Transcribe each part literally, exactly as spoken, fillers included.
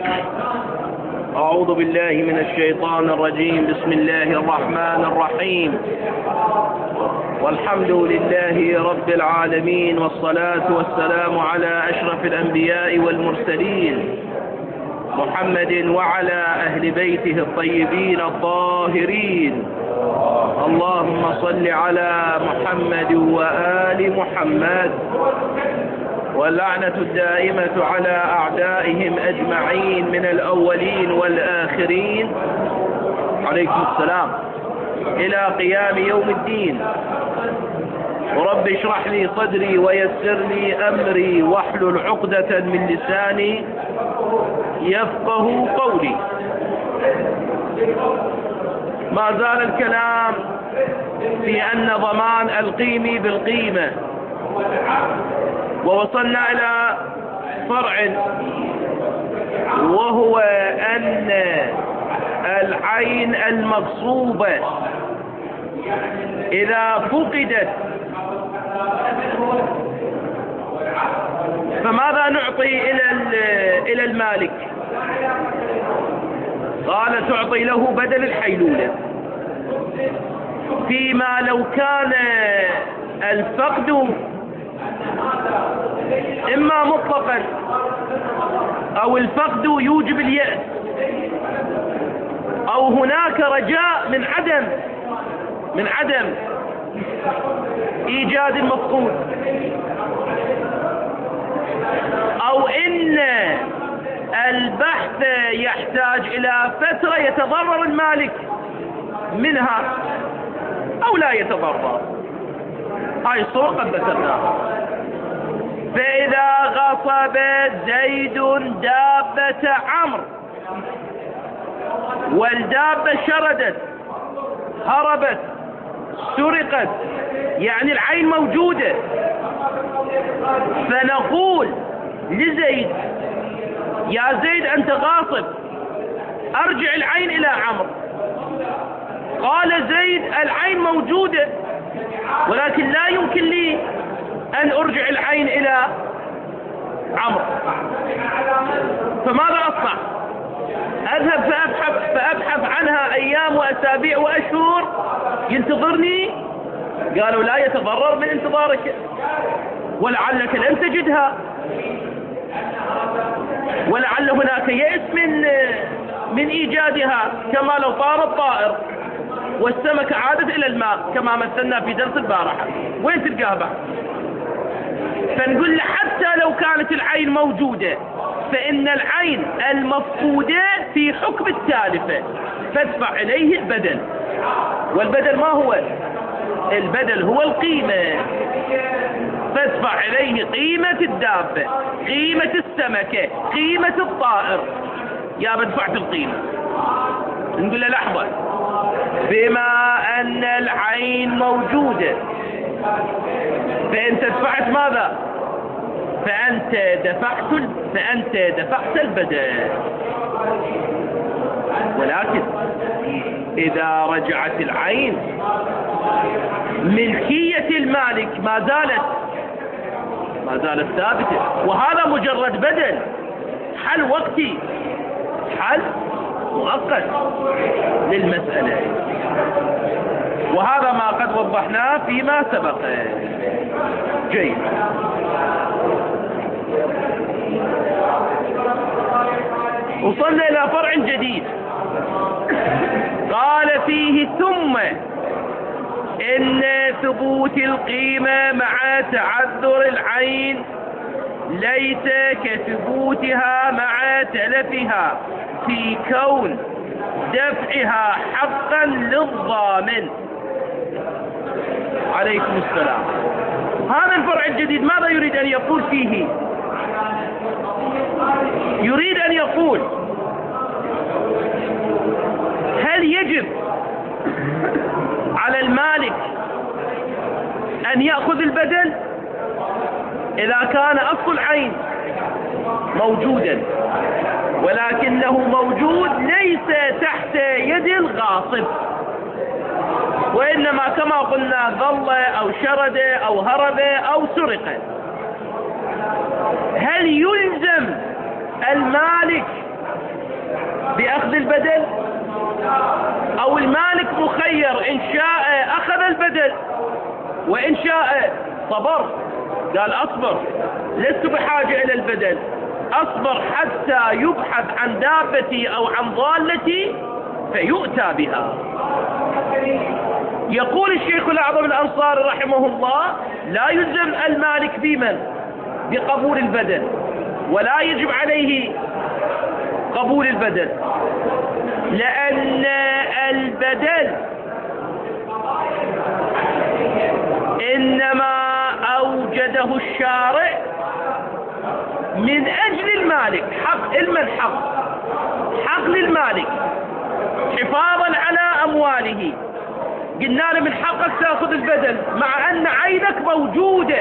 أعوذ بالله من الشيطان الرجيم. بسم الله الرحمن الرحيم. والحمد لله رب العالمين، والصلاة والسلام على أشرف الأنبياء والمرسلين محمد وعلى أهل بيته الطيبين الطاهرين. اللهم صل على محمد وآل محمد، واللعنة الدائمة على أعدائهم أجمعين من الأولين والآخرين. عليكم السلام. إلى قيام يوم الدين. ورب اشرح لي صدري ويسر لي أمري واحلل عقدة من لساني يفقه قولي. ما زال الكلام في أن ضمان القيم بالقيمة، ووصلنا إلى فرع وهو أن العين المغصوبة إذا فقدت فماذا نعطي إلى إلى المالك؟ قال تعطي له بدل الحيلولة، فيما لو كان الفقد إما مطلقا أو الفقد يوجب اليأس، أو هناك رجاء من عدم من عدم إيجاد المفقود، أو إن البحث يحتاج إلى فترة يتضرر المالك منها أو لا يتضرر. هاي الصورة قد ذكرناها. فإذا غصب زيد دابة عمرو والدابة شردت هربت سرقت، يعني العين موجودة، فنقول لزيد يا زيد أنت غاصب، أرجع العين إلى عمرو. قال زيد العين موجودة ولكن لا يمكن لي أن أرجع العين إلى عمرو، فماذا أصنع؟ أذهب فأبحث, فأبحث عنها أيام وأسابيع وأشهر، ينتظرني؟ قالوا لا يتضرر من انتظارك، ولعلك لن تجدها، ولعل هناك يأس من من إيجادها، كما لو طار الطائر والسمكة عادت إلى الماء كما مثلنا في درس البارحة، وين تلقاها بعد؟ فنقول حتى لو كانت العين موجودة فإن العين المفقودة في حكم التالفة، فادفع إليه البدل. والبدل ما هو؟ البدل هو القيمة، فادفع إليه قيمة الدابة، قيمة السمكة، قيمة الطائر. يا بدفعت القيمة. نقول له لحظة، بما أن العين موجودة فأنت دفعت ماذا؟ فأنت دفعت فأنت دفعت البدل. ولكن إذا رجعت العين ملكية المالك ما زالت ما زالت ثابتة، وهذا مجرد بدل، حل وقتي، حل مؤقت للمسألة، وهذا ما قد وضحناه فيما سبق. جيد. وصلنا إلى فرع جديد. قال فيه ثم إن ثبوت القيمة مع تعذر العين ليس كثبوتها مع تلفها في كون دفعها حقا للضامن. عليكم السلام. هذا الفرع الجديد ماذا يريد أن يقول فيه؟ يريد أن يقول هل يجب على المالك أن يأخذ البدل إذا كان أصل العين موجودا ولكنه موجود ليس تحت يد الغاصب، وإنما كما قلنا ظل أو شرد أو هرب أو سرق؟ هل يلزم المالك بأخذ البدل، أو المالك مخير إن شاء أخذ البدل وإن شاء صبر، قال أصبر لست بحاجة إلى البدل، أصبر حتى يبحث عن دابتي أو عن ضالتي فيؤتى بها. يقول الشيخ الأعظم الأنصاري رحمه الله: لا يلزم المالك بمن بقبول البدل، ولا يجب عليه قبول البدل، لأن البدل إنما أوجده الشارع من أجل المالك، حق المن حق حق للمالك حفاظا على أمواله. قلنا له من حقك تأخذ البدل مع أن عينك موجودة.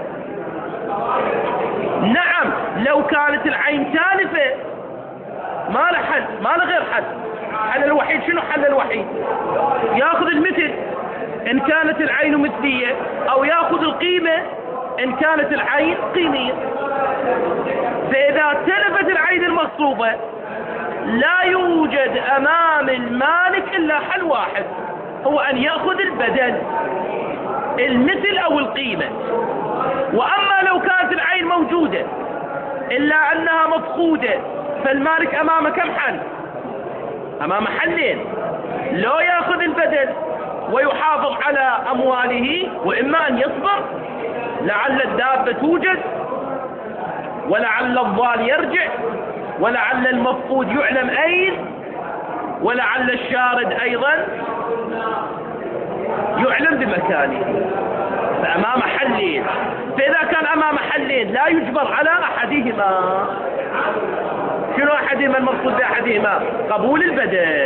نعم لو كانت العين تالفة ما له حل، ما له غير حل. حل الوحيد شنو؟ حل الوحيد ياخذ المثل إن كانت العين مثلية، أو ياخذ القيمة إن كانت العين قيمية. فإذا تلفت العين المغصوبة لا يوجد أمام المالك إلا حل واحد، هو أن يأخذ البدل المثل أو القيمة. وأما لو كانت العين موجودة إلا أنها مفقودة فالمالك أمامه كم حل؟ أمام حلين: لو يأخذ البدل ويحافظ على أمواله، وإما أن يصبر لعل الدابة توجد، ولعل الضال يرجع، ولعل المفقود يعلم أين، ولعل الشارد أيضا يعلم بمكانه. فأمام حلين، فإذا كان أمام حلين لا يجبر على أحدهما. شنو أحدهما المقصود بأحدهما؟ قبول البدل.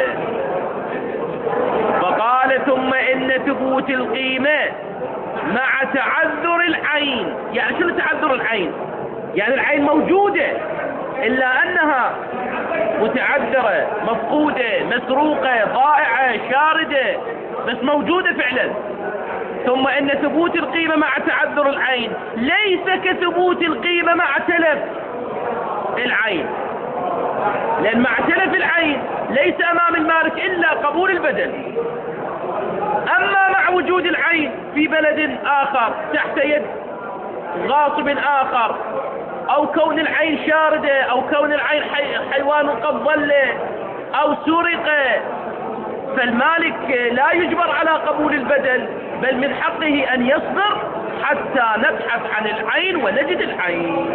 فقال: ثم إن ثبوت القيمة مع تعذر العين. يعني شنو تعذر العين؟ يعني العين موجودة إلا أنها متعذرة، مفقودة، مسروقة، ضائعة، شاردة، بس موجودة فعلا. ثم إن ثبوت القيمة مع تعذر العين ليس كثبوت القيمة مع تلف العين، لأن مع تلف العين ليس أمام المالك إلا قبول البدل. أما مع وجود العين في بلد آخر تحت يد غاصب آخر، أو كون العين شاردة، أو كون العين حي... حيوان قد ضل أو سرق، فالمالك لا يجبر على قبول البدل، بل من حقه أن يصبر حتى نبحث عن العين ونجد العين.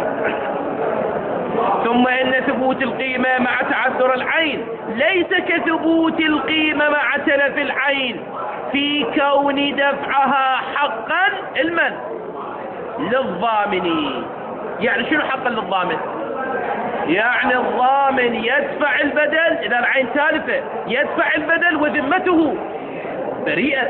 ثم إن ثبوت القيمة مع تعذر العين ليس كثبوت القيمة مع تلف العين في كون دفعها حقا المن للضامن. يعني شنو حقا للضامن؟ يعني الضامن يدفع البدل إذا العين تالفة، يدفع البدل وذمته بريئة.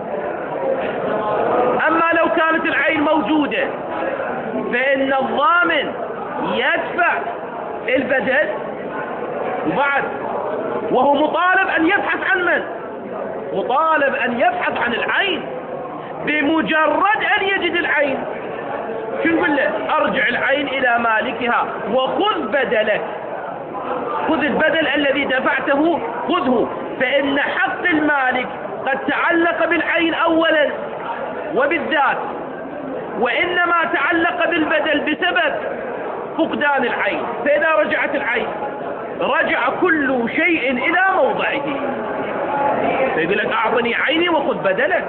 أما لو كانت العين موجودة فإن الضامن يدفع البدل وبعد وهو مطالب أن يبحث عن من؟ مطالب أن يبحث عن العين. بمجرد أن يجد العين شو نقول له؟ أرجع العين إلى مالكها وخذ بدلك، خذ البدل الذي دفعته خذه. فإن حق المالك قد تعلق بالعين أولا وبالذات، وإنما تعلق بالبدل بسبب فقدان العين. فإذا رجعت العين رجع كل شيء إلى موضعه. فيقول لك: أعطني عيني وخذ بدلك.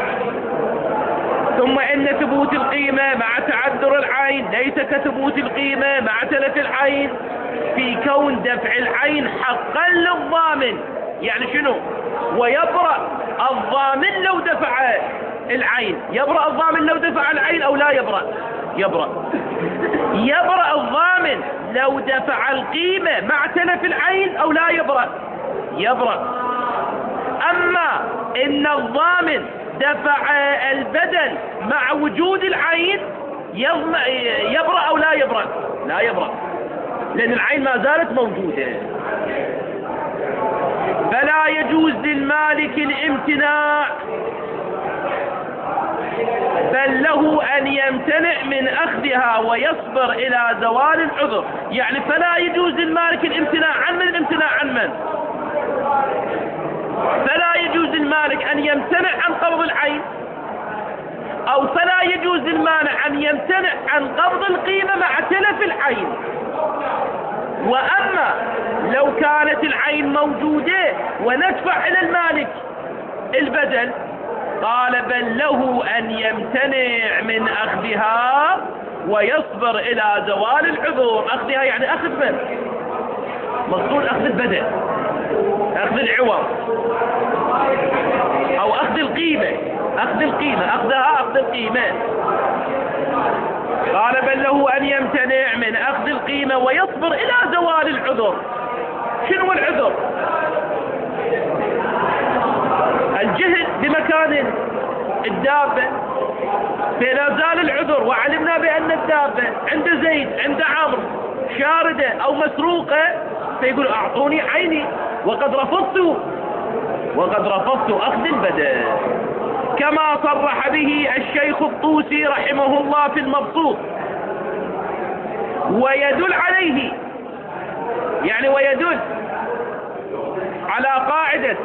ثم إن ثبوت القيمة مع تعذر العين ليس كثبوت القيمة مع تلف العين في كون دفع العين حقا للضامن. يعني شنو؟ ويبرأ الضامن لو دفع العين. يبرأ الضامن لو دفع العين أو لا يبرأ؟ يبرأ. يبرأ الضامن لو دفع القيمة مع تلف العين أو لا يبرأ؟ يبرأ. أما إن الضامن دفع البدل مع وجود العين يبرأ أو لا يبرأ؟ لا يبرأ، لأن العين ما زالت موجودة. فلا يجوز للمالك الامتناع، بل له أن يمتنع من أخذها ويصبر إلى زوال العذر. يعني فلا يجوز للمالك الامتناع عن من؟ الامتناع عن من؟ الثمن، فلا يجوز المالك أن يمتنع عن قبض العين، أو فلا يجوز للمانع أن يمتنع عن قبض القيمة مع تلف العين. وأما لو كانت العين موجودة وندفع إلى المالك البدل، قال بل له أن يمتنع من أخذها ويصبر إلى زوال العذور. أخذها يعني أخذ من؟ مقصود أخذ البدل، أخذ العوض، أو أخذ القيمة، أخذ القيمة، أخذها أخذ القيمة. قال بل له أن يمتنع من أخذ القيمة ويصبر إلى زوال العذر. شنو العذر؟ الجهل بمكان الدابة، فإذا زال العذر وعلمنا بأن الدابة عند زيد عند عمرو شاردة أو مسروقة، فيقول أعطوني عيني وقد رفضت وقد رفضت أخذ البدل، كما صرح به الشيخ الطوسي رحمه الله في المبسوط. ويدل عليه يعني ويدل على قاعدة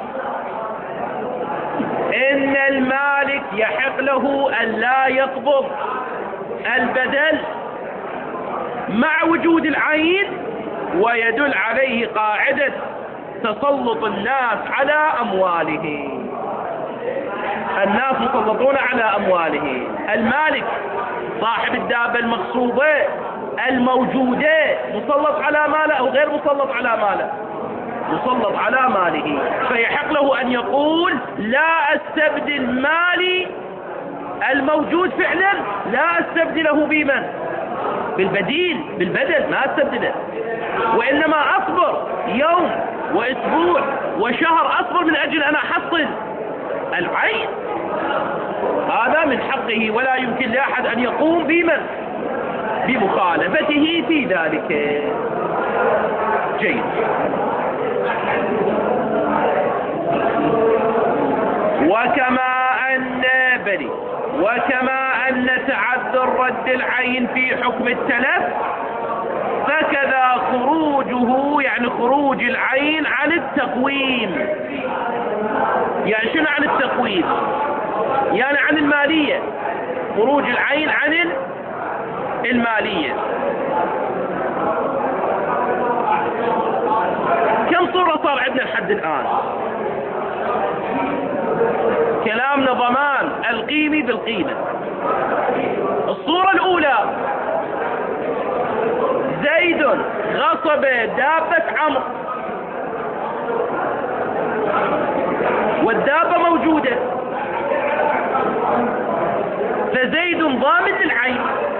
إن المالك يحق له أن لا يقبض البدل مع وجود العين، ويدل عليه قاعدة تسلط الناس على أمواله. الناس مسلطون على أمواله. المالك صاحب الدابة المغصوبة الموجودة مسلط على ماله أو غير مسلط على ماله؟ مسلط على ماله، فيحق له أن يقول لا أستبدل مالي الموجود فعلا، لا أستبدله بمن؟ بالبديل، بالبدل، ما أستبدله، وإنما أصبر يوم وأسبوع وشهر، أصبر من أجل أن أحصل العين. هذا من حقه، ولا يمكن لأحد أن يقوم بمن؟ بمخالفته في ذلك. جيد. وكما أن بلي وكما أن تعذر رد العين في حكم التلف، فكذا خروجه يعني خروج العين عن التقويم. يعني شنو عن التقويم؟ يعني عن المالية، خروج العين عن المالية. كم صورة صار عندنا لحد الآن؟ كلامنا ضمان القيمي بالقيمة. الصورة الأولى زيد غصب دابة عمرو والدابة موجودة، فزيد ضامن العين،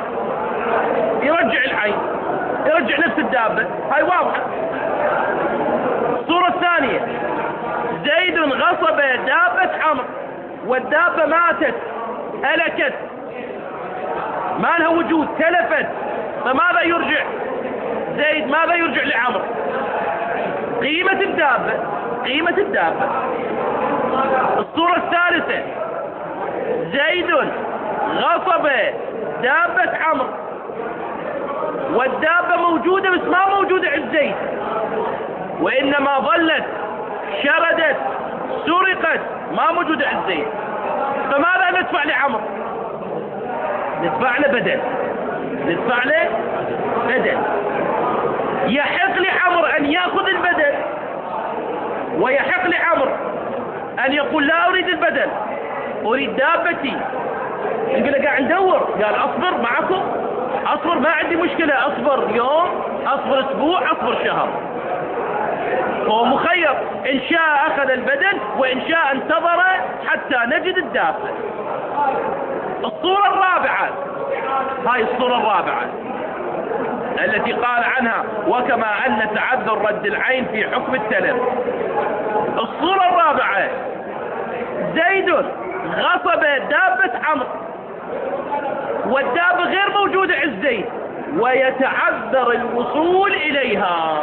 يرجع العين، يرجع نفس الدابة، هاي واضحة. الصورة الثانية زيد غصب دابة عمرو والدابة ماتت، هلكت، ما لها وجود، تلفت، فماذا يرجع زيد؟ ماذا يرجع لعمرو؟ قيمة الدابة، قيمة الدابة. الصورة الثالثة زيد غصب دابة عمرو والدابة موجودة بس ما موجودة عند زيد، وإنما ظلت شردت سرقت ما موجودة عند زيد، فماذا ندفع لعمرو؟ ندفع له بدل، ندفع له بدل. يحق لعمرو أن يأخذ البدل، ويحق لعمرو أن يقول لا أريد البدل، أريد دابتي. يقول له قاعد ندور، قال أصبر معكم، أصبر ما عندي مشكلة، أصبر يوم، أصبر أسبوع، أصبر شهر. هو مخير، إن شاء أخذ البدل وإن شاء انتظر حتى نجد الدابة. الصورة الرابعة، هاي الصورة الرابعة التي قال عنها وكما أن تعذر رد العين في حكم التلف. الصورة الرابعة زيد غصب دابة عمرو والدابة غير موجودة عند زيد ويتعذر الوصول إليها،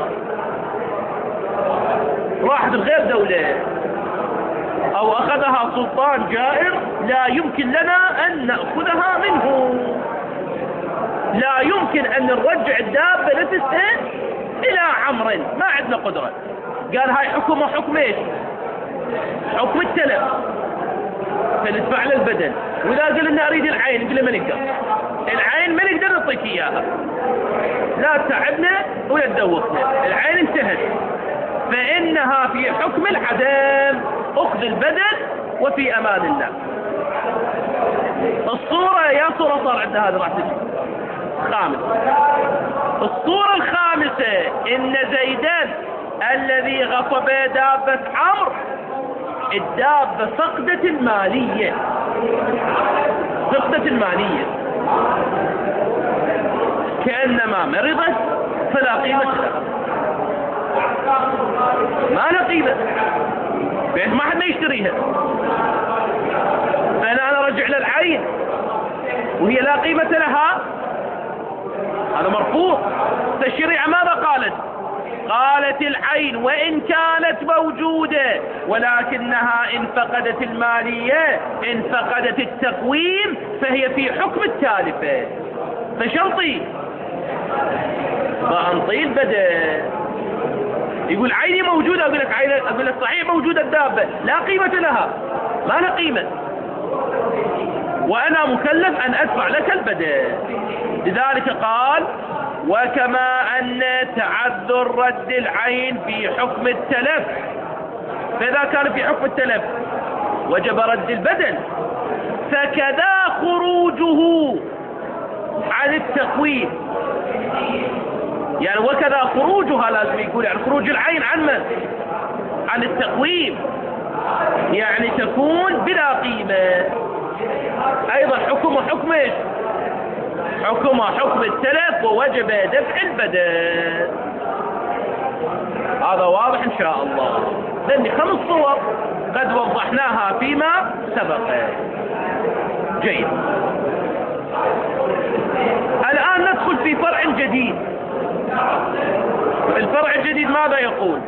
راحت غير دولة أو أخذها سلطان جائر، لا يمكن لنا أن نأخذها منه، لا يمكن أن نرجع الدابة نفسها إلى عمر ما عندنا قدرة. قال هاي حكمه حكم ايش؟ حكم التلف، فندفع له البدن. وإذا قلنا أريد العين قلنا ما نقدر، العين ما نقدر نعطيك إياها، لا تعبنا ولا تدوخنا، العين انتهت، فإنها في حكم العدم، أخذ البدن وفي أمان الله. الصورة يا صورة صار عندنا هذا راح تجي خامسة. الصورة الخامسة إن زيدان الذي غصب دابة عمرو، الدابة فقدت المالية، فقدت المالية كأنما مرضت فلا قيمة لها، ما لها قيمة، بين ما حد ما يشتريها، فأنا أنا رجع للعين وهي لا قيمة لها، هذا مرفوض. الشريعة ماذا قالت؟ قالت العين وإن كانت موجودة ولكنها إن فقدت المالية، إن فقدت التقويم، فهي في حكم التالفة. فشرطي بأنطي البدن. يقول عيني موجودة، أقول لك عين، أقول لك صحيح موجودة الدابة لا قيمة لها، ما لها قيمة، وأنا مكلف أن أدفع لك البدن. لذلك قال وكما أن تعذر رد العين في حكم التلف، فإذا كان في حكم التلف وجب رد البدن، فكذا خروجه عن التقويم، يعني وكذا خروجها لازم يقول، يعني خروج العين عن من؟ عن التقويم، يعني تكون بلا قيمة. أيضا حكمه حكم ايش؟ حكمه حكم التلف ووجب دفع البدن. هذا واضح إن شاء الله، لأن خمس صور قد وضحناها فيما سبق. جيد. الآن ندخل في فرع جديد. الفرع الجديد ماذا يقول؟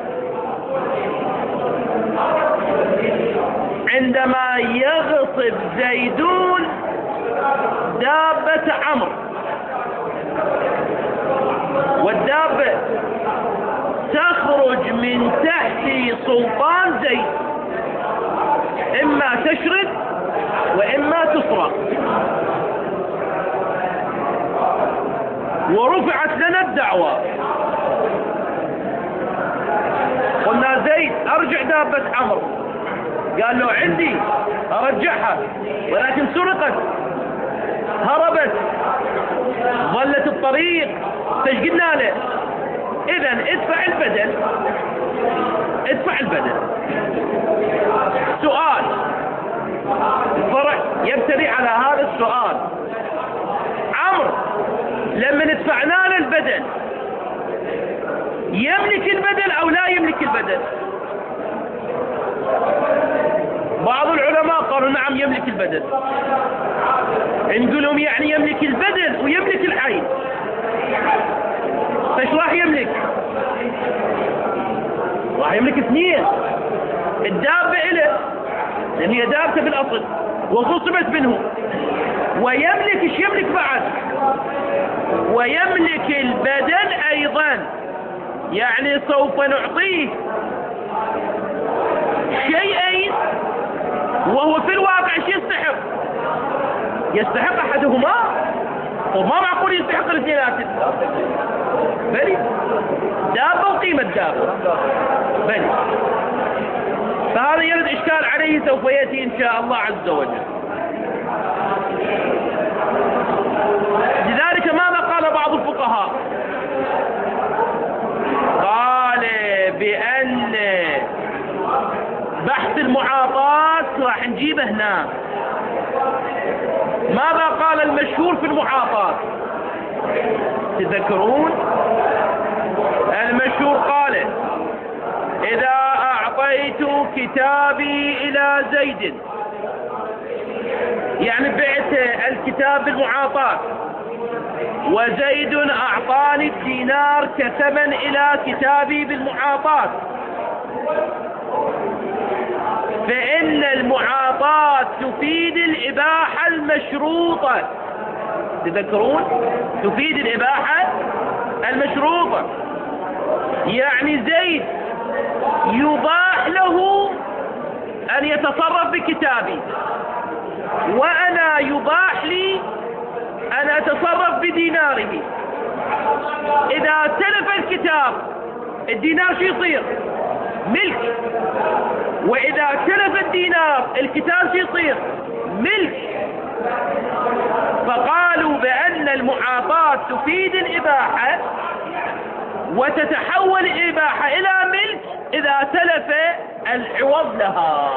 عندما يغصب زيدون دابة عمرو، والدابة تخرج من تحت سلطان زيد، إما تشرد وإما تسرق، ورفعت لنا الدعوة، قلنا زيد أرجع دابة عمرو، قال له عندي أرجعها، ولكن سرقت، هربت، ظلت الطريق، ايش قلنا له؟ إذن ادفع البدن، ادفع البدن. سؤال، الفرع يبتدي على هذا السؤال، عمرو لما ندفعنا له البدن يملك البدن أو لا يملك البدن؟ بعض العلماء قالوا نعم يملك البدن، نقول لهم يعني يملك البدن ويملك العين، فايش راح يملك؟ راح يملك اثنين، الدابة إله لأن هي دابته بالأصل وغصبت منه، ويملك ايش يملك بعد؟ ويملك البدن أيضا، يعني سوف نعطيه شيئين وهو في الواقع ايش يستحق؟ يستحق أحدهما، وما معقول يستحق الاثنين. بلي دابة وقيمة دابة، بلي. فهذا يرد إشكال عليه سوف يأتي إن شاء الله عز وجل. لذلك ماذا قال بعض الفقهاء؟ قال بأن بحث المعاطاة راح نجيبه هنا. ماذا قال المشهور في المعاطاة؟ تذكرون المشهور؟ قال إذا أعطيت كتابي إلى زيد، يعني بعت الكتاب بالمعاطاة، وزيد أعطاني الدينار كثمن إلى كتابي بالمعاطاة، فإن المعاطاة تفيد الإباحة المشروطة. تذكرون؟ تفيد الإباحة المشروطة. يعني زيد يباح له أن يتصرف بكتابي، وأنا يباح لي أن أتصرف بديناره. إذا تلف الكتاب الدينار شو يصير؟ ملك. وإذا تلف الدينار الكتاب شو يصير؟ ملك. فقالوا بأن المعاطاة تفيد الإباحة وتتحول الإباحة إلى ملك إذا تلف العوض لها.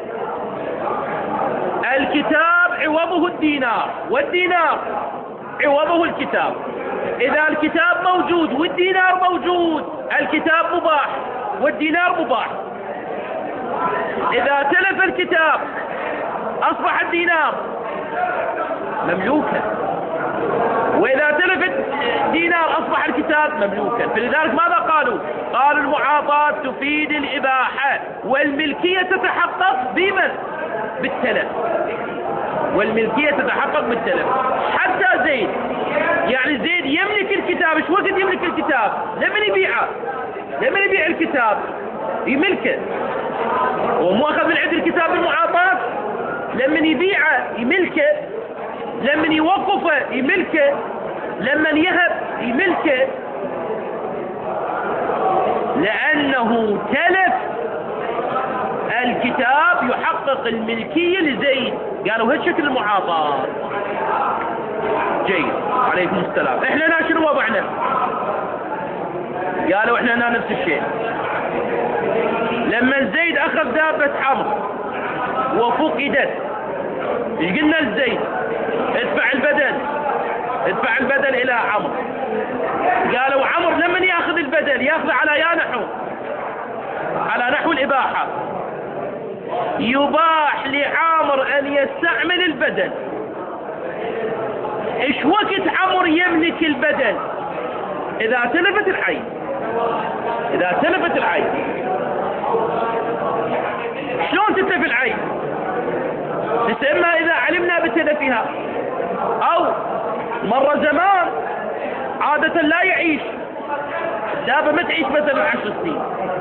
الكتاب عوضه الدينار، والدينار عوضه الكتاب. إذا الكتاب موجود والدينار موجود الكتاب مباح والدينار مباح. إذا تلف الكتاب أصبح الدينار مملوكا، وإذا تلف الدينار أصبح الكتاب مملوكا. فلذلك ماذا قالوا؟ قالوا المعاطاة تفيد الإباحة والملكية تتحقق بمن؟ بالتلف. والملكية تتحقق بالتلف. حتى زيد، يعني زيد يملك الكتاب. ايش وقت يملك الكتاب؟ لمن يبيعه؟ لمن يبيع الكتاب؟ يملكه. ومو أخذ من عند الكتاب المعاطاة. لمن يبيعه يملكه، لمن يوقفه يملكه، لمن يهب يملكه، لأنه تلف الكتاب يحقق الملكية لزيد. قالوا هذا شكل المعاطاة. جيد، عليكم السلام. احنا هنا شنو وضعنا؟ قالوا احنا هنا نفس الشيء. لما زيد اخذ دابة عمرو وفقدت، ايش قلنا لزيد؟ ادفع البدل، ادفع البدل الى عمرو. قالوا عمرو لمن ياخذ البدل؟ ياخذ على يا نحو، على نحو الاباحة. يباح لعامر ان يستعمل البدل. ايش وقت عمرو يملك البدل؟ اذا تلفت العين. اذا تلفت العين. شلون تتلف العين؟ تسمى اذا علمنا بتلفها، او مر زمان عادة لا يعيش، الدابة ما تعيش مثلا عشر سنين.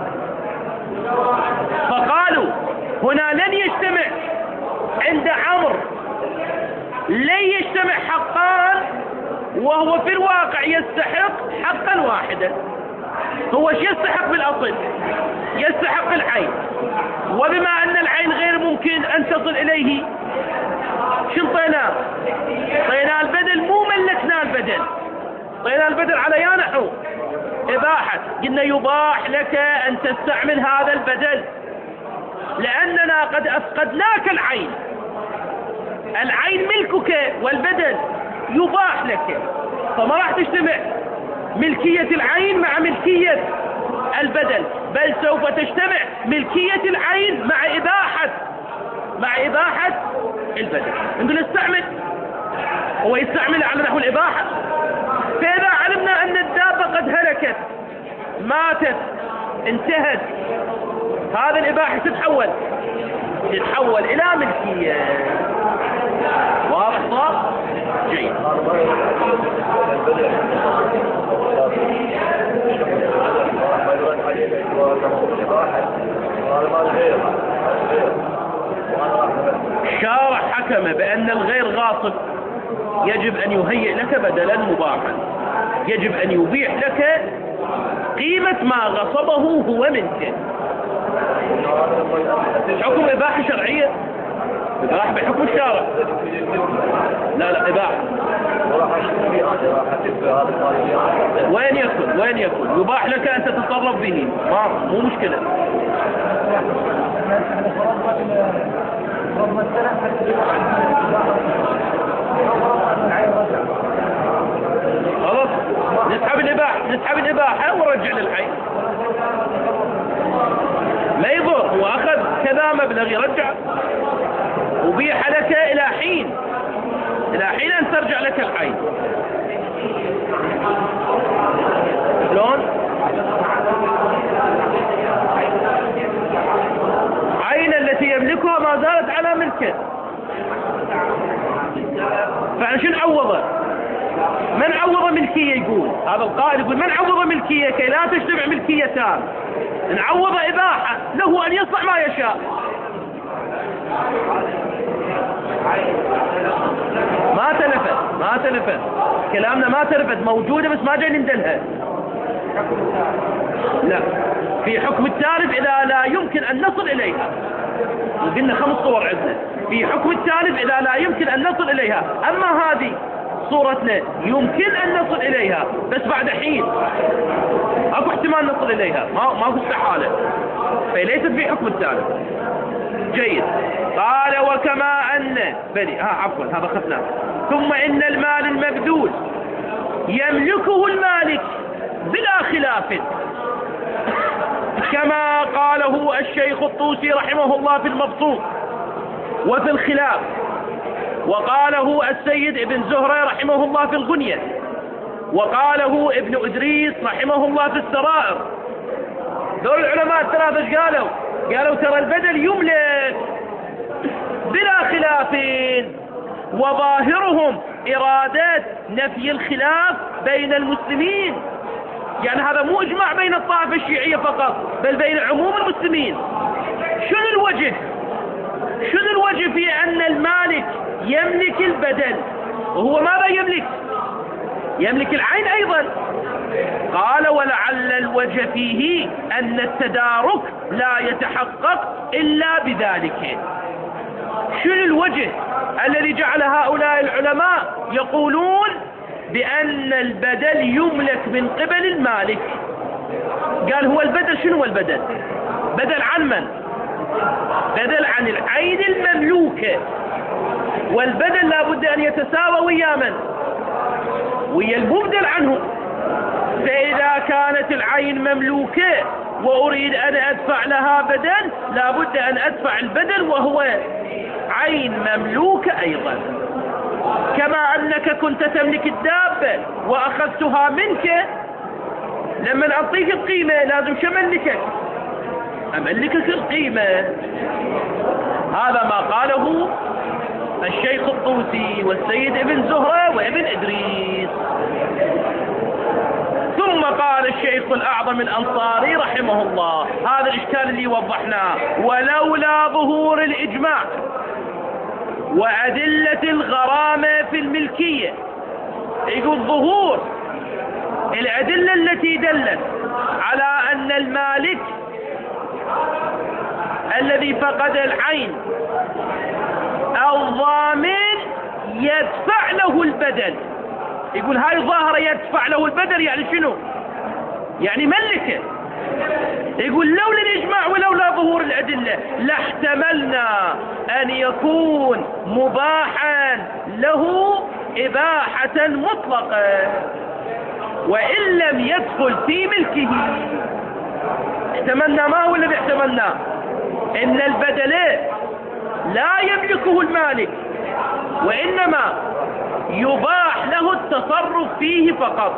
فقالوا هنا لن يجتمع عند عمرو، لن يجتمع حقان وهو في الواقع يستحق حقا واحدا. هو ايش يستحق بالاصل؟ يستحق العين، وبما ان العين غير ممكن ان تصل اليه شو طيناه؟ طيناه البدل، مو ملكنا البدل، طيناه البدل على يا نحو اباحة. قلنا يباح لك ان تستعمل هذا البدل لاننا قد افقدناك العين. العين ملكك والبدل يباح لك، فما راح تجتمع ملكية العين مع ملكية البدل، بل سوف تجتمع ملكية العين مع إباحة مع إباحة البدل. نقول استعمل، هو يستعمل على نحو الإباحة. فإذا علمنا أن الدابة قد هلكت، ماتت، انتهت، هذا الإباحة تتحول تتحول إلى ملكية. واضح صار؟ جيد. الشارع حكم بأن الغير غاصب يجب أن يهيئ لك بدلا مباحا، يجب أن يبيح لك قيمة ما غصبه هو منك. حكم إباحة شرعية، إباحة بحكم الشارع. لا لا إباحة. وين يكون وين يكون يباح لك أن تتصرف به، ما مو مشكلة. خلاص نسحب الإباحة، نسحب الإباحة ونرجع للحي. ما يضر، هو أخذ كذا مبلغ يرجع، وبيح لك إلى حين إلى حين أن ترجع لك العين. شلون؟ عين التي يملكها ما زالت على ملكه، فعشان عوضه من عوض ملكية؟ يقول هذا القائل يقول من عوض ملكية كي لا تجتمع ملكيتان، نعوض إباحة له أن يصنع ما يشاء. ما تلفت ما تلفت كلامنا، ما تلفت، موجودة بس ما جاي ندلها. لا، في حكم التالف إذا لا يمكن أن نصل إليها. قلنا خمس صور عندنا في حكم التالف إذا لا يمكن أن نصل إليها. أما هذه صورتنا يمكن أن نصل إليها بس بعد حين، أكو احتمال نصل إليها، ما ما هو استحالة، فليست في حكم التالف. جيد. قال وكما أن بدي ها عفوا هذا خفناه. ثم إن المال المبذول يملكه المالك بلا خلاف، كما قاله الشيخ الطوسي رحمه الله في المبسوط وفي الخلاف، وقاله السيد ابن زهرة رحمه الله في الغنية، وقاله ابن إدريس رحمه الله في السرائر. دول العلماء الثلاثة ايش قالوا؟ قالوا ترى البدل يملك بلا خلاف، وظاهرهم إرادة نفي الخلاف بين المسلمين. يعني هذا مو إجماع بين الطائفة الشيعية فقط، بل بين عموم المسلمين. شنو الوجه؟ شنو الوجه في أن المالك يملك البدل وهو ماذا يملك؟ يملك العين أيضا. قال ولعل الوجه فيه أن التدارك لا يتحقق إلا بذلك. شنو الوجه الذي جعل هؤلاء العلماء يقولون بأن البدل يملك من قبل المالك؟ قال هو البدل شنو هو البدل؟ بدل عن من؟ بدل عن العين المملوكة، والبدل لا بد أن يتساوى ويا من؟ ويا المبدل عنه. فإذا كانت العين مملوكة وأريد أن أدفع لها بدل، لا بد أن أدفع البدل وهو عين مملوكة أيضا. كما أنك كنت تملك الدابة وأخذتها منك، لما أعطيك القيمة لازم شو أملكك؟ أملكك القيمة. هذا ما قاله الشيخ الطوسي والسيد ابن زهرة وابن إدريس. ثم قال الشيخ الأعظم الأنصاري رحمه الله هذا الإشكال اللي وضحناه: ولولا ظهور الإجماع وأدلة الغرامة في الملكية. يقول ظهور الأدلة التي دلت على أن المالك الذي فقد العين الضامن يدفع له البدل. يقول هاي ظاهرة يدفع له البدل، يعني شنو؟ يعني ملكه. يقول لولا الإجماع ولولا ظهور الأدلة لاحتملنا أن يكون مباحا له إباحة مطلقة وإن لم يدخل في ملكه. احتملنا ما هو الذي احتملنا؟ إن البدل لا يملكه المالك، وإنما يباح له التصرف فيه فقط،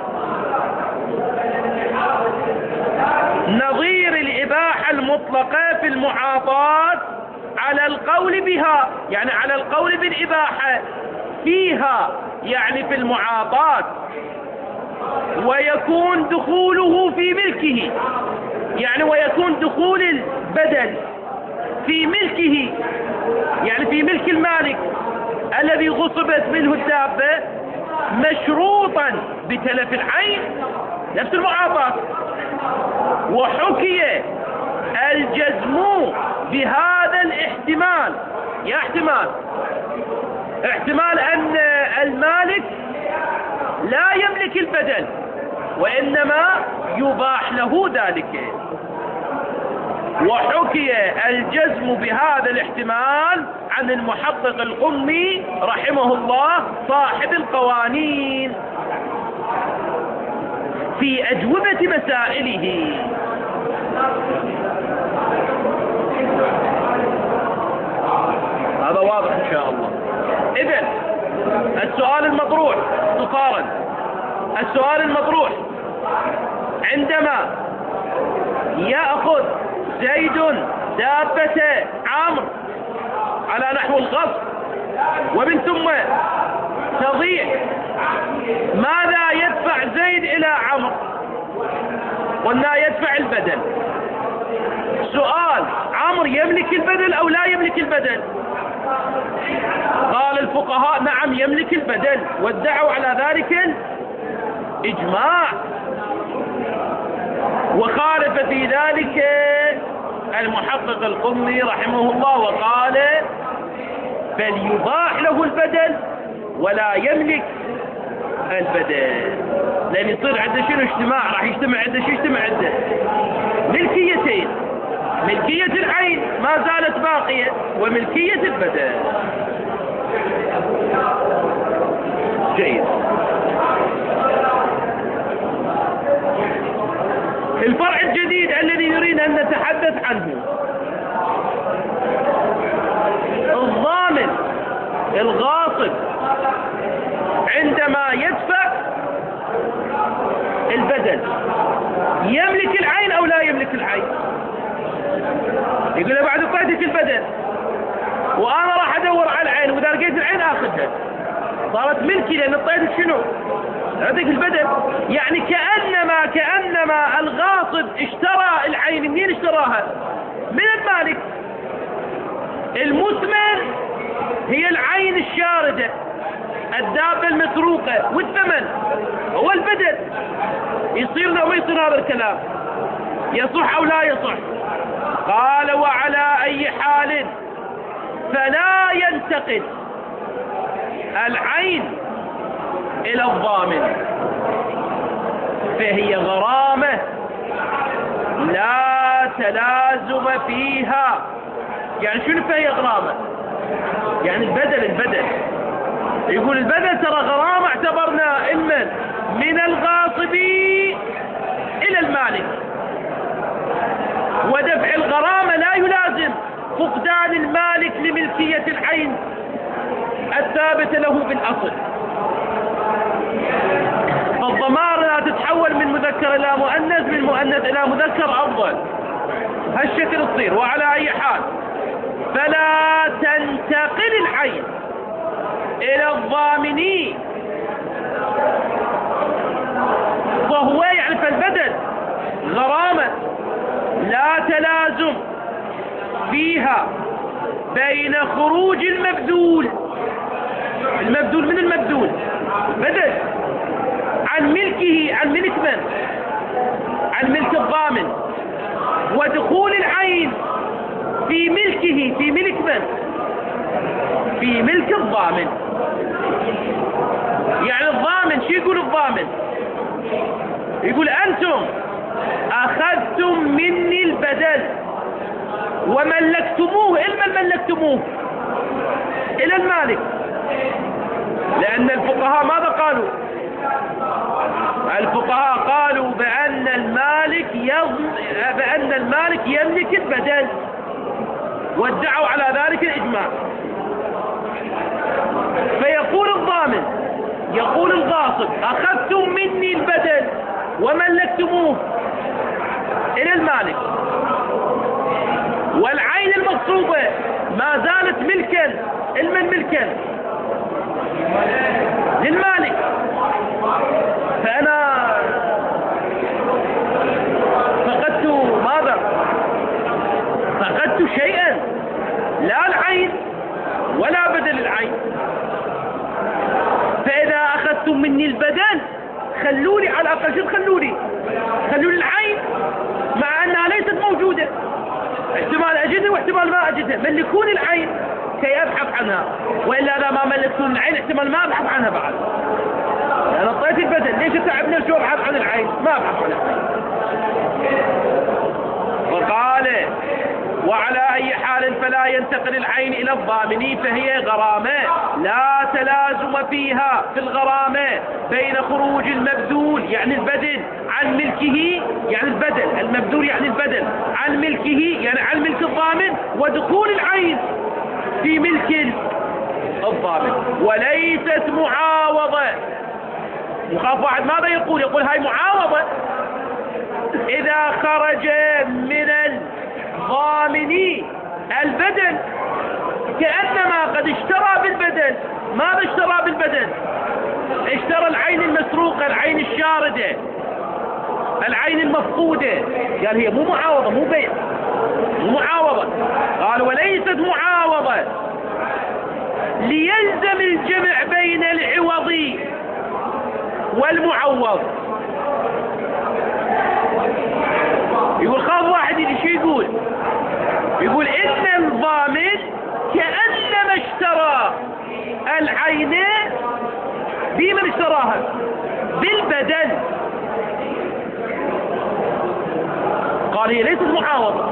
نظير الإباحة المطلقة في المعاطاة على القول بها، يعني على القول بالإباحة فيها، يعني في المعاطاة، ويكون دخوله في ملكه، يعني ويكون دخول البدل في ملكه، يعني في ملك المالك الذي غصبت منه الدابة، مشروطا بتلف العين، نفس المعاطاة. وحكي الجزم بهذا الاحتمال، يا احتمال احتمال أن المالك لا يملك البدل وإنما يباح له ذلك. وحكي الجزم بهذا الاحتمال عن المحقق القمي رحمه الله صاحب القوانين في أجوبة مسائله. هذا واضح إن شاء الله. إذن السؤال المطروح اختصارا، السؤال المطروح: عندما يأخذ زيد دابة عمرو على نحو الغصب ومن ثم تضيع. ماذا يدفع زيد إلى عمرو؟ قلنا يدفع البدل. سؤال: عمرو يملك البدل أو لا يملك البدل؟ قال الفقهاء: نعم يملك البدل، وادعوا على ذلك الإجماع. وخالف في ذلك المحقق القمي رحمه الله وقال: فليباح له البدل ولا يملك البدل، لأن يصير عنده شنو؟ اجتماع، راح يجتمع عنده شو؟ يجتمع عنده ملكيتين، ملكية العين ما زالت باقية وملكية البدل. جيد. الفرع الجديد الذي نريد أن نتحدث عنه: الضامن الغاصب عندما يدفع البدل يملك العين أو لا يملك العين؟ يقول له بعد اعطيتك البدل وأنا راح أدور على العين، وإذا لقيت العين آخذها، صارت ملكي لأن اعطيتك شنو؟ اعطيك البدل. يعني كأنما كأنما الغاصب اشترى العين. منين اشتراها؟ من المالك. المثمن هي العين الشاردة، الدابة المسروقة، والثمن هو البدل. يصير لو ما يصير هذا الكلام؟ يصح أو لا يصح؟ قال: وعلى أي حال فلا ينتقل العين إلى الضامن، فهي غرامة لا تلازم فيها. يعني شنو فهي غرامة؟ يعني البدل البدل يقول البدل ترى غرامة اعتبرنا المن من الغاصب إلى المالك، ودفع الغرامة لا يلازم فقدان المالك لملكية العين الثابتة له بالأصل. فالضمائر لا تتحول من مذكر إلى مؤنث، من مؤنث إلى مذكر أفضل. هالشكل تصير. وعلى أي حال فلا تنتقل العين إلى الضامن، وهو يعني فالبدل غرامة لا تلازم فيها بين خروج المبذول، المبذول من المبذول بدل عن ملكه، عن ملك من؟ عن ملك الضامن، ودخول العين في ملكه، في ملك من؟ في ملك الضامن. يعني الضامن شو يقول؟ الضامن يقول: أنتم أخذتم مني البدل وملكتموه. إلى من ملكتموه؟ إلى المالك. لأن الفقهاء ماذا قالوا؟ الفقهاء قالوا بأن المالك يضم... بأن المالك يملك البدل، وادعوا على ذلك الإجماع. فيقول الضامن، يقول الغاصب: أخذتم مني البدل وملكتموه إلى المالك، والعين المغصوبة ما زالت ملكا. المن ملكا للمالك. فأنا فقدت ماذا؟ فقدت شيئا، لا العين ولا بدل العين. فإذا أخذتم مني البدل خلوني على الأقل، شو تخلوني؟ خلوني العين مع أنها ليست موجودة، احتمال أجدها واحتمال ما أجدها. ملكوني العين كي أبحث عنها، وإلا إذا ما ملكتوني العين احتمال ما أبحث عنها بعد. أنا أعطيت البدل، ليش أتعب نفسي وأبحث عن العين؟ ما أبحث عن العين. وقال: وعلى أي حال فلا ينتقل العين إلى الضامن، فهي غرامة لا تلازم فيها في الغرامة بين خروج المبذول يعني البدل عن ملكه، يعني البدل المبذول يعني البدل عن ملكه يعني عن ملك الضامن، ودخول العين في ملك الضامن. وليست معاوضة. وخاف واحد ماذا يقول؟ يقول هاي معاوضة. إذا خرج من الضامن البدل كأنما قد اشترى بالبدل. ماذا اشترى بالبدل؟ اشترى العين المسروقة، العين الشاردة، العين المفقودة. قال هي مو معاوضة، مو بيع، مو معاوضة. قال وليست معاوضة ليلزم الجمع بين العوض والمعوض. يقول خاف واحد شو يقول؟ يقول إن الضامن كأنما اشترى العين بمن اشتراها؟ بالبدل. قال هي ليست معاوضة.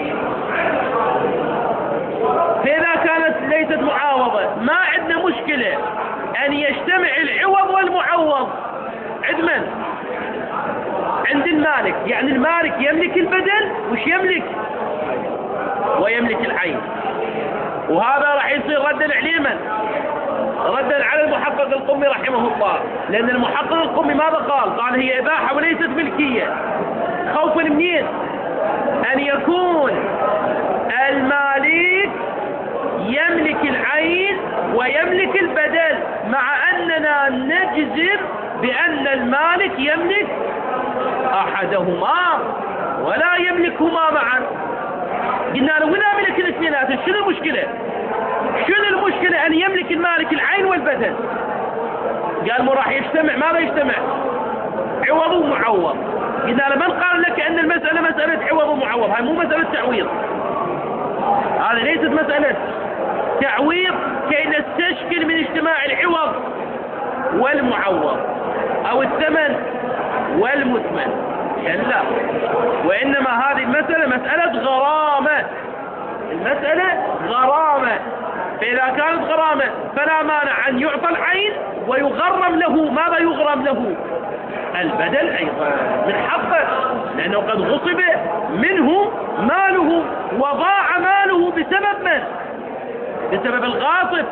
فإذا كانت ليست معاوضة ما عندنا مشكلة أن يجتمع العوض والمعوض. عند من؟ عند المالك. يعني المالك يملك البدل وش يملك؟ ويملك العين. وهذا راح يصير ردا عليه من؟ ردا على المحقق القمي رحمه الله، لأن المحقق القمي ماذا قال؟ قال هي إباحة وليست ملكية، خوفا منين؟ أن يكون المالك يملك العين ويملك البدل، مع أننا نجزم بأن المالك يملك أحدهما ولا يملكهما معا. قلنا له ولا ملك الاثنينات، شنو المشكلة؟ شنو المشكلة أن يملك المالك العين والبدل؟ قال مو راح يجتمع. ماذا يجتمع؟ عوض ومعوض. قلنا له من قال لك أن المسألة مسألة عوض ومعوض؟ هاي مو مسألة تعويض، هذه ليست مسألة تعويض كي نستشكل من اجتماع العوض والمعوض أو الثمن والمثمن. لا، وإنما هذه المسألة مسألة غرامة. المسألة غرامة، فإذا كانت غرامة فلا مانع أن يعطى العين ويغرم له. ماذا يغرم له؟ البدل أيضا من حقه، لأنه قد غصب منه ماله وضاع ماله بسبب من؟ بسبب الغاصب.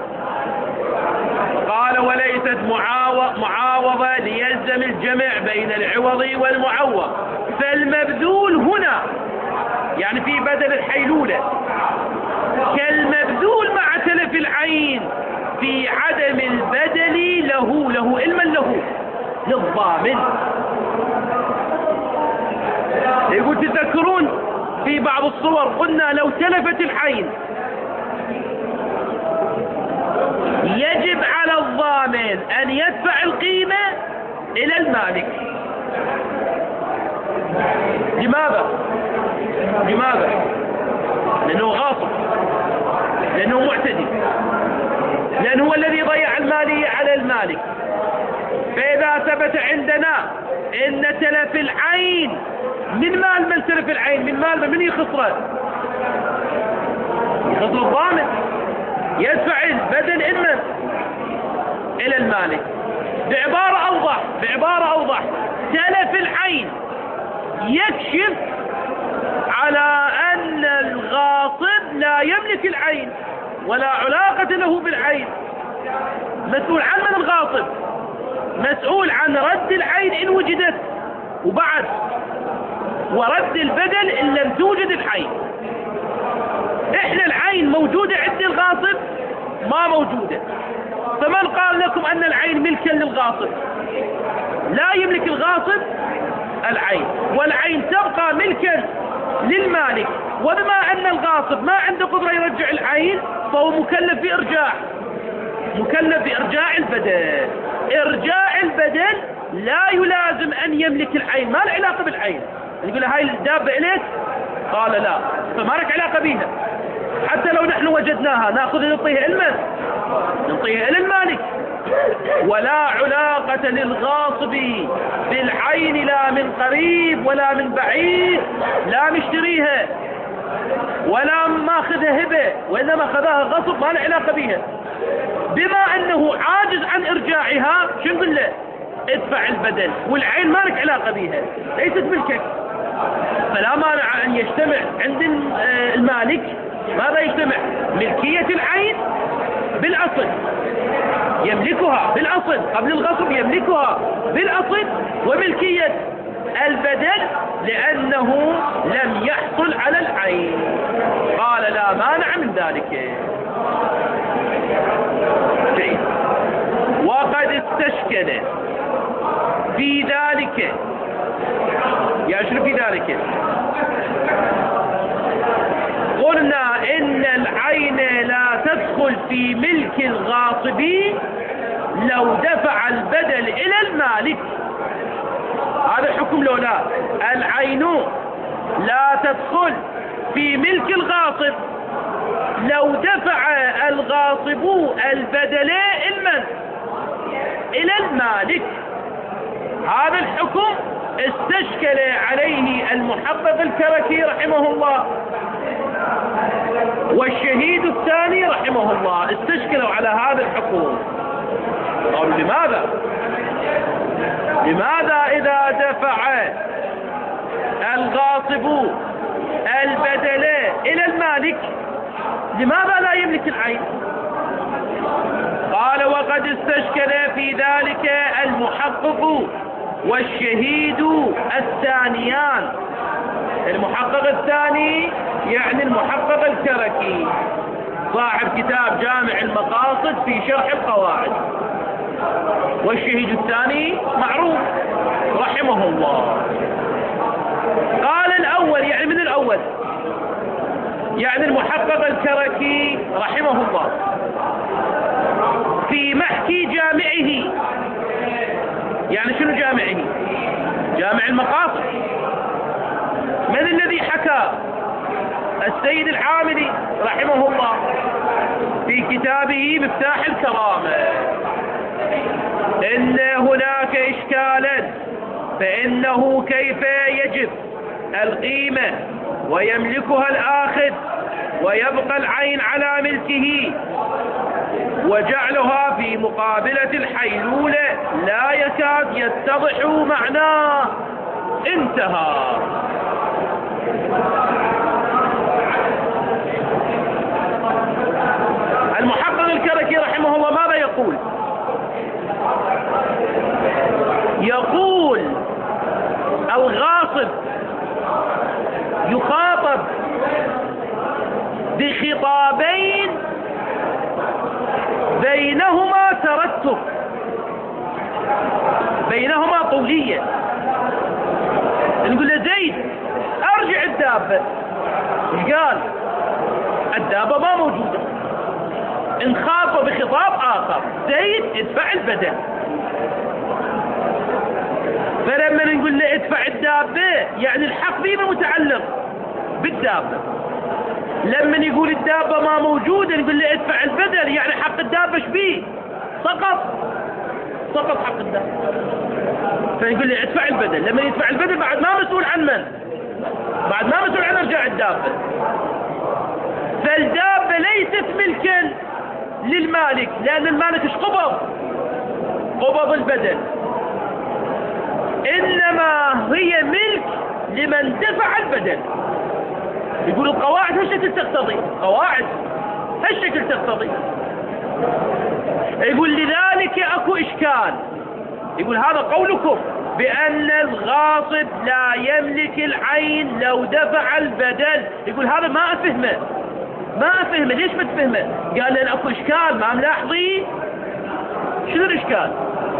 قال وليست معاوضة ليلزم الجمع بين العوض والمعوض، فالمبذول هنا يعني في بدل الحيلولة كالمبذول مع تلف العين في عدم البدل له. له علما له للضامن. يقول تذكرون في بعض الصور قلنا لو تلفت العين يجب على الضامن أن يدفع القيمة إلى المالك. لماذا؟ لماذا؟ لأنه غاصب، لأنه معتدي، لأنه هو الذي ضيع المالية على المالك. فإذا ثبت عندنا إن تلف العين من مال من تلف العين؟ من مال من يخسره؟ يخسر الضامن، يدفع البدل إما إلى المالك. بعبارة أوضح بعبارة أوضح تلف العين يكشف على أن الغاصب لا يملك العين ولا علاقة له بالعين. مسؤول عن من الغاصب؟ مسؤول عن رد العين إن وجدت، وبعد ورد البدل إن لم توجد العين. إحنا العين موجودة عند الغاصب؟ ما موجودة. فمن قال لكم أن العين ملكا للغاصب؟ لا يملك الغاصب العين، والعين تبقى ملكا للمالك. وبما أن الغاصب ما عنده قدرة يرجع العين فهو مكلف بإرجاع مكلف بإرجاع البدل. إرجاع البدل لا يلازم أن يملك العين، ما له علاقة بالعين. يقول له هاي الدابة إليك؟ قال لا، فما لك علاقة بها. حتى لو نحن وجدناها نأخذ نعطيها إلى نعطيها إلى المالك. ولا علاقة للغاصب بالعين لا من قريب ولا من بعيد، لا مشتريها ولا ماخذها هبة، وإنما أخذها غصب، ما له علاقة بها. بما أنه عاجز عن إرجاعها شو نقول له؟ ادفع البدل، والعين ما لك علاقة بها، ليست ملكك. فلا مانع أن يجتمع عند المالك ماذا يجتمع؟ ملكية العين بالأصل يملكها بالأصل قبل الغصب، يملكها بالأصل، وملكية البدل لأنه لم يحصل على العين. قال لا مانع من ذلك. جيد. وقد استشكل في ذلك، يعني شنو في ذلك؟ قلنا إن العين لا تدخل في ملك الغاصبين لو دفع البدل إلى المالك. هذا الحكم لو لا، العين لا تدخل في ملك الغاصب لو دفع الغاصب البدل المن إلى المالك. هذا الحكم استشكل عليه المحقق الكركي رحمه الله والشهيد الثاني رحمه الله، استشكلوا على هذا الحكم. قالوا لماذا؟ لماذا إذا دفع الغاصب البدل إلى المالك لماذا لا يملك العين؟ قال وقد استشكل في ذلك المحقق والشهيد الثانيان. المحقق الثاني يعني المحقق الكركي صاحب كتاب جامع المقاصد في شرح القواعد، والشهيد الثاني معروف رحمه الله. قال الأول يعني من الأول يعني المحقق الكركي رحمه الله في محكي جامعه. يعني شنو جامعه؟ جامع المقاصد. من الذي حكى؟ السيد العاملي رحمه الله في كتابه مفتاح الكرامة إن هناك إشكالا، فإنه كيف يجب القيمة ويملكها الآخذ ويبقى العين على ملكه، وجعلها في مقابلة الحيلولة لا يكاد يتضح معناه. انتهى. المحقق الكركي رحمه الله ماذا يقول؟ يقول الغاصب يخاطب بخطابين بينهما ترتب، بينهما طولية. نقول له زيد ارجع الدابة، ايش قال؟ الدابة ما موجودة. انخاطب بخطاب آخر، زيد ادفع البدل. فلما نقول له ادفع الدابة يعني الحق بما متعلق بالدابة. لما يقول الدابة ما موجودة نقول له ادفع البدل يعني حق الدابة شبيه؟ سقط سقط حق الدابة. فنقول له ادفع البدل. لما يدفع البدل بعد ما مسؤول عن من؟ بعد ما مسؤول عن ارجاع الدابة. فالدابة ليست ملكا للمالك، لأن المالك ايش قبض؟ قبض البدل. إنما هي ملك لمن دفع البدل. يقول القواعد هالشكل تقتضي، قواعد هالشكل تقتضي. يقول لذلك اكو اشكال. يقول هذا قولكم بأن الغاصب لا يملك العين لو دفع البدل، يقول هذا ما أفهمه ما أفهمه. ليش ما تفهمه؟ قال لأن اكو اشكال ما ملاحظين. شنو الاشكال؟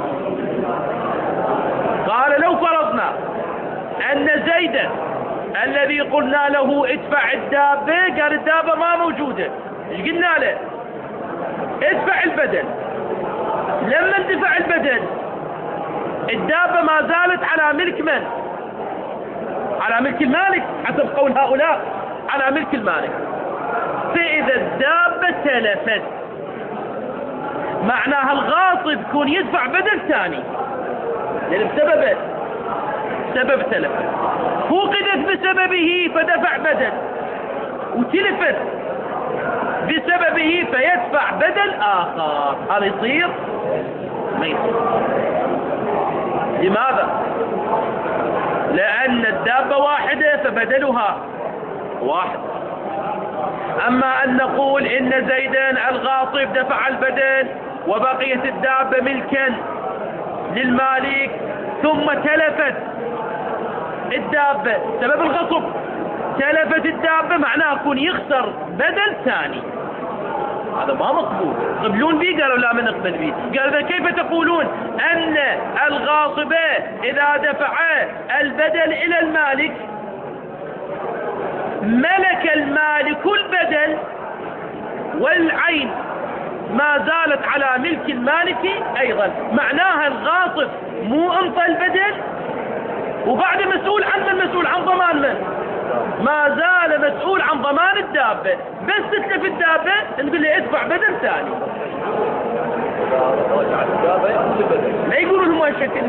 قال لو فرضنا أن زيدا الذي قلنا له ادفع الدابة قال الدابة ما موجودة، ايش قلنا له؟ ادفع البدل. لما اندفع البدل الدابة ما زالت على ملك من؟ على ملك المالك حسب قول هؤلاء، على ملك المالك. فإذا الدابة تلفت معناها الغاصب يكون يدفع بدل ثاني، لأن بسببه سبب تلف، فوقدت بسببه فدفع بدل، وتلفت بسببه فيدفع بدل آخر. هذا يصير؟ ما يصير. لماذا؟ لأن الدابة واحدة فبدلها واحد. أما أن نقول إن زيدا الغاصب دفع البدل وبقيت الدابة ملكا للمالك ثم تلفت الدابة سبب الغصب، تلفت الدابة معناه يكون يخسر بدل ثاني. هذا ما مقبول. قبلون به؟ قالوا لا، ما نقبل به. قالوا كيف تقولون أن الغاصب إذا دفع البدل إلى المالك ملك المالك البدل والعين ما زالت على ملك المالك أيضا؟ معناها الغاصب مو انطى البدل وبعد مسؤول عن من؟ مسؤول عن ضمان من؟ ما زال مسؤول عن ضمان الدابة. بس تتلف الدابة نقول له ادفع بدل ثاني. لا يقولوا لهم هالشكل.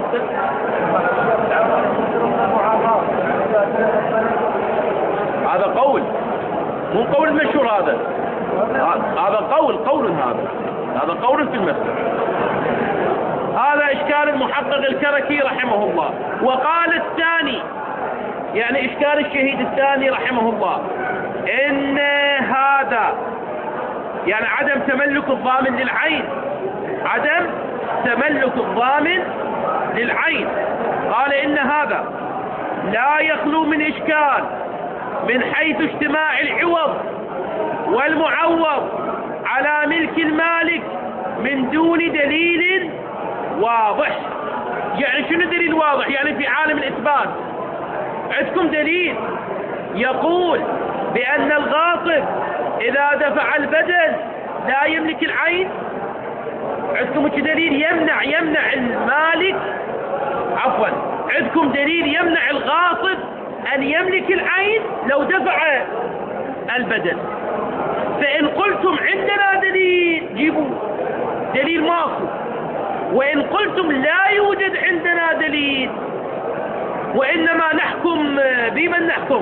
هذا قول، مو قول مشهور. هذا هذا قول قول هذا هذا قول في المسألة. هذا إشكال المحقق الكركي رحمه الله. وقال الثاني، يعني إشكال الشهيد الثاني رحمه الله، إن هذا يعني عدم تملك الضامن للعين، عدم تملك الضامن للعين. قال إن هذا لا يخلو من إشكال من حيث اجتماع العوض والمعوض على ملك المالك من دون دليل واضح. يعني شنو دليل واضح؟ يعني في عالم الإثبات عندكم دليل يقول بأن الغاصب إذا دفع البدل لا يملك العين؟ عندكم دليل يمنع يمنع المالك عفوا عندكم دليل يمنع الغاصب أن يملك العين لو دفع البدل؟ فإن قلتم عندنا دليل جيبوا دليل ماكو، وإن قلتم لا يوجد عندنا دليل وإنما نحكم بمن نحكم؟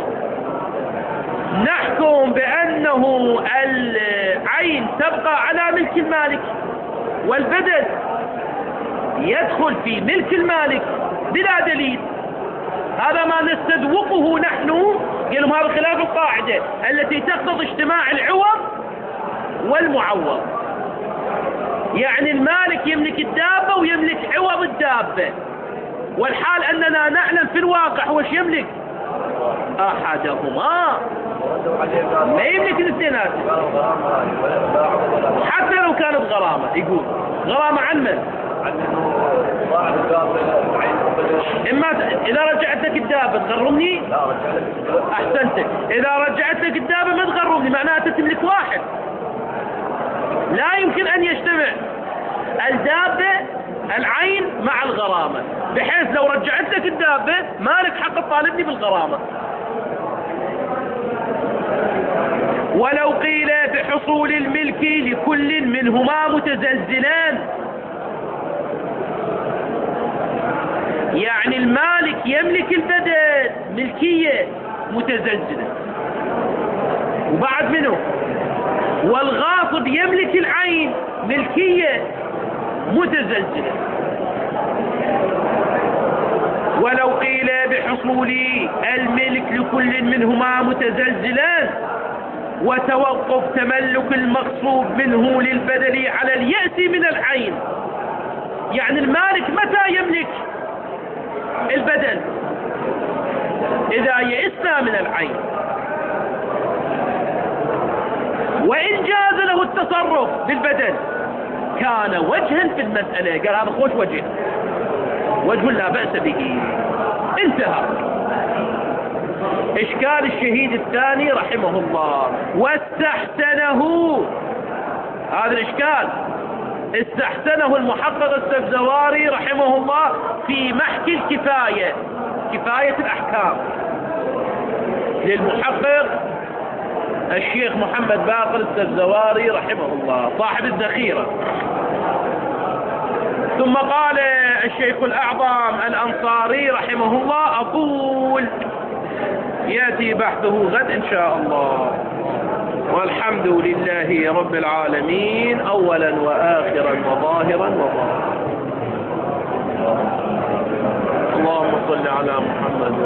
نحكم بأنه العين تبقى على ملك المالك والبدل يدخل في ملك المالك بلا دليل. هذا ما نستذوقه نحن. قالوا هذا خلاف القاعدة التي تقتضي اجتماع العوض والمعوض. يعني المالك يملك الدابة ويملك عوض الدابة، والحال أننا نعلم في الواقع وش يملك أحدهما، ما يملك الاثنينات. حتى لو كانت غرامة، يقول غرامة عن من؟ إما إذا رجعت لك الدابة تغرمني؟ أحسنت. إذا رجعت لك الدابة ما تغرمني، معناها تملك واحد. لا يمكن أن يجتمع الدابة العين مع الغرامة، بحيث لو رجعت لك الدابة مالك حق تطالبني بالغرامة. ولو قيل بحصول الملك لكل منهما متزلزلان، يعني المالك يملك البدل ملكية متزلزلة وبعد منه، والغاصب يملك العين ملكية متزلزلة. ولو قيل بحصول الملك لكل منهما متزلزلان وتوقف تملك المغصوب منه للبدل على اليأس من العين، يعني المالك متى يملك البدل؟ إذا يئسنا من العين. وإن جاز له التصرف بالبدل كان وجها في المسألة. قال هذا خوش وجه، وجه لا بأس به. انتهى. إشكال الشهيد الثاني رحمه الله، واستحسنه هذا الإشكال استحسنه المحقق السبزواري رحمه الله في محكي الكفاية، كفاية الأحكام للمحقق الشيخ محمد باقر السبزواري رحمه الله صاحب الذخيرة. ثم قال الشيخ الأعظم الأنصاري رحمه الله أقول يأتي بحثه غد إن شاء الله. والحمد لله رب العالمين أولا وآخرا وظاهرا وباطنا. اللهم صل على محمد.